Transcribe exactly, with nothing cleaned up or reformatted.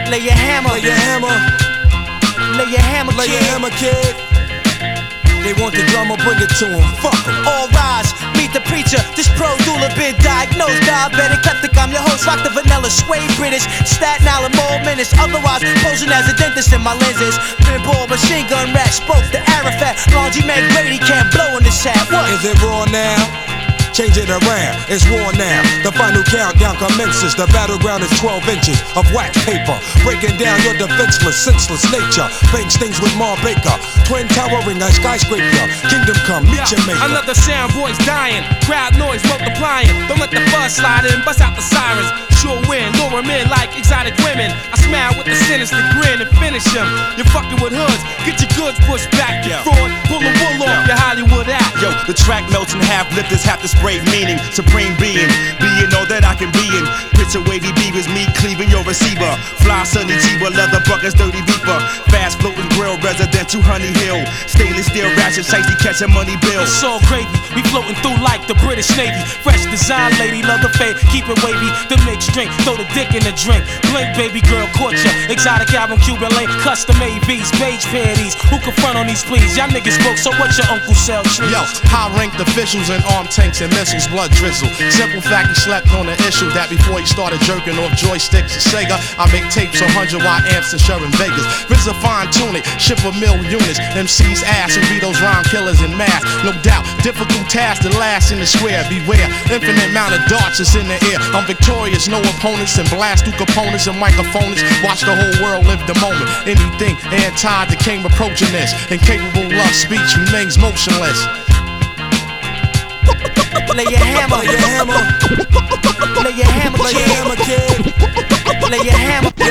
Lay your hammer, lay your hammer, lay your hammer, lay kid. your hammer, kid. They want the drummer, bring it to them. Fuck them. All rise, meet the preacher. This pro doula been diagnosed diabetic, eclectic. I'm your host, rock the vanilla, sway British, Staten Island, more minutes. Otherwise, posing as a dentist in my lenses. Pinball, machine gun rap, spoke the Arafat. Laundry man Grady can't blow in this hat. What? Is it raw now? Change it around, it's war now. The final countdown commences. The battleground is twelve inches of wax paper, breaking down your defenseless, senseless nature. Paint stings with Mar Baker, twin towering a skyscraper. Kingdom come, meet yeah, your maker. Another sound voice dying, crowd noise multiplying. Don't let the buzz slide in, bust out the sirens. Sure win, lure 'em in like exotic women. I smile with a sinister grin and finish them. You're fucking with hoods, get your goods pushed back. You fraud, pull the wool off your Hollywood act. Yo, the track melts in half, lifters have to spray meaning. Supreme being, being all that I can be in. Picture wavy beavers, me cleaving your receiver. Fly sunny G with leather buckets, dirty reaper. Fast floating grill, resident to Honey Hill. Stainless steel ratchet, chasey catching money bills. It's all gravy, we floating through like the British Navy. Fresh design, lady, love the fade, keep it wavy. The mixed drink, throw the dick in the drink. Blink, baby girl, caught ya. Exotic album, Cuban link, custom A Vs, beige panties. Who can front on these please? Y'all niggas broke, so what your uncle sell trees? Yo, high-ranked officials and armed tanks and missiles, blood drizzle. Simple fact, he slept on the issue that before he started jerking off joysticks and Sega, I make tapes on one hundred watt amps and Sherwin Vegas. R Z A fine-tune it, ship a mill units. M C's ass who be those rhyme killers in math. No doubt, difficult task to last in the square. Beware, infinite amount of darts is in the air. I'm victorious, no opponents, and blast through components and microphones. Watch the whole world live the moment. Anything anti the king approaching this. Incapable love speech remains motionless. Lay your hammer, Lay your hammer, lay your hammer, lay your hammer, kid. lay your hammer.